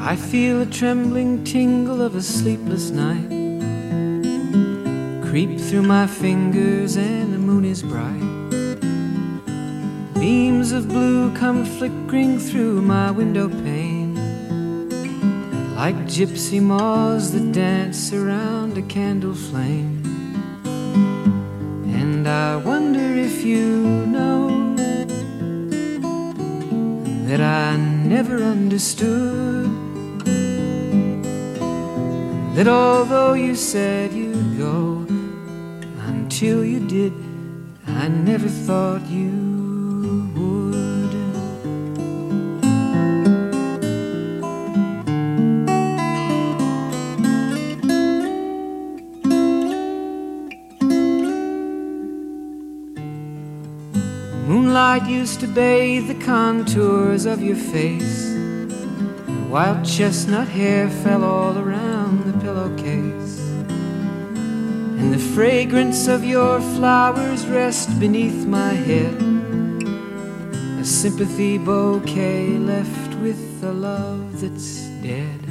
I feel a trembling tingle of a sleepless night creep through my fingers, and the moon is bright. Beams of blue come flickering through my window pane, like gypsy moths that dance around a candle flame. And I wonder if you know that I never understood, that although you said you'd go, until you did, I never thought you would. Moonlight used to bathe the contours of your face, and wild chestnut hair fell all around the pillowcase, and the fragrance of your flowers rest beneath my head, a sympathy bouquet left with a love that's dead.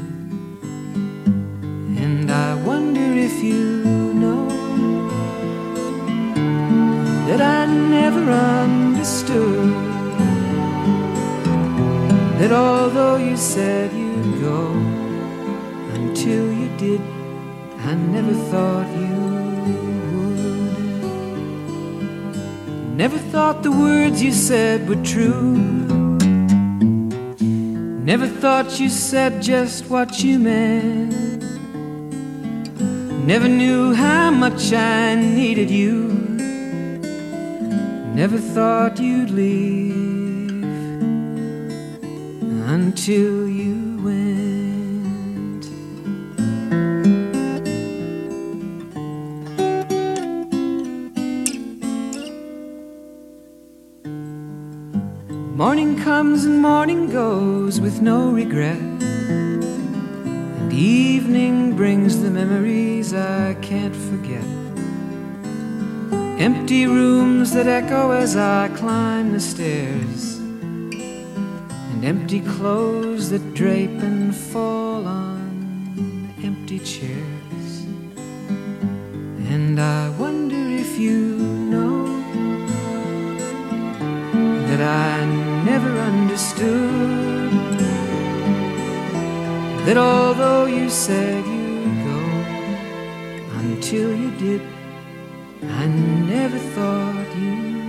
And I wonder if you know that I never understood, that although you said you'd go, until you did, I never thought you would. Never thought the words you said were true, never thought you said just what you meant, never knew how much I needed you, never thought you'd leave until you went. Morning comes and morning goes with no regret, and evening brings the memories I can't forget. Empty rooms that echo as I climb the stairs, and empty clothes that drape and fall on empty chairs. And I wonder if you know that I never understood, that although you said you'd go, until you did, I never thought you